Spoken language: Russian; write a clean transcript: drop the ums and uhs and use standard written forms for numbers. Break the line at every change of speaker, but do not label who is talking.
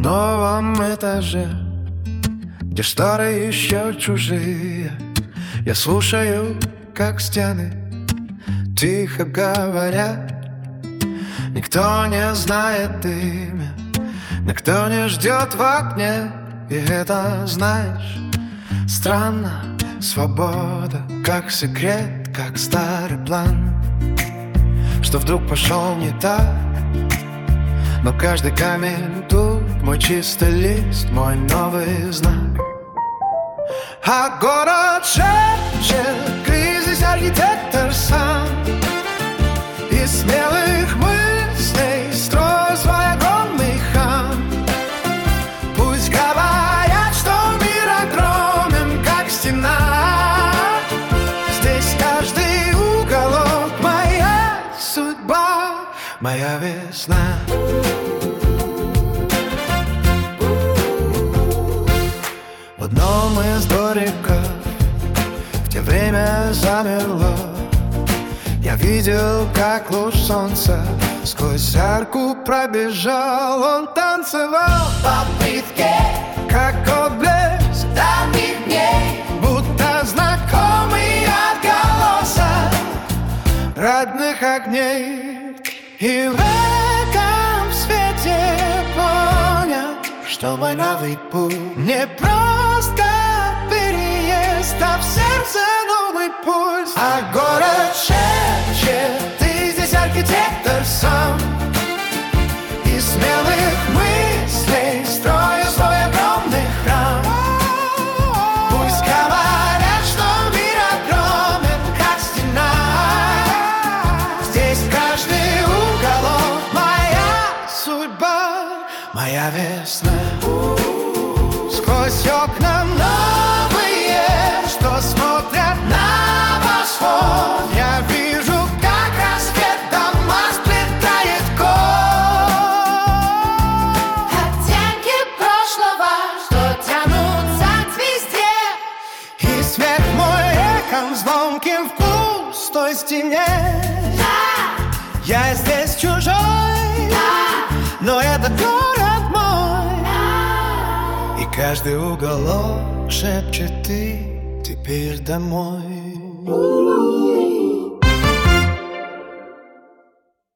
новом этаже, где шторы еще чужие. Я слушаю, как стены тихо говорят. Никто не знает имя, никто не ждет в окне. И это, знаешь, странно. Свобода, как секрет, как старый план, что вдруг пошел не так. Но каждый камень тут мой чистый лист, мой новый знак. А город шепчет, кризис архитектор сам. Из смелых мыслей строй свой огромный храм. Пусть говорят, что мир огромен, как стена. Здесь каждый уголок моя судьба, моя весна. В одном из двориков в те время замерло. Я видел, как луч солнца сквозь арку пробежал. Он танцевал по плитке, как отблеск давних дней, будто знакомый отголосок родных огней. И в этом свете понял, что мой новый путь не просто переезд, а в сердце новый пульс. А город шепчет, ты здесь архитектор сам. Из смелых мыслей строю свой огромный храм. Пусть говорят, что мир огромен, как стена. Здесь каждый уголок моя судьба, моя весна. Сквозь окна новые, что смотрят на восход, я вижу, как рассвет дома сплетает код. Оттенки прошлого, что тянутся к звезде, и смех мой эхом звонким в пустой стене. Я здесь чужой, но это город мой. И каждый уголок шепчет, ты теперь домой.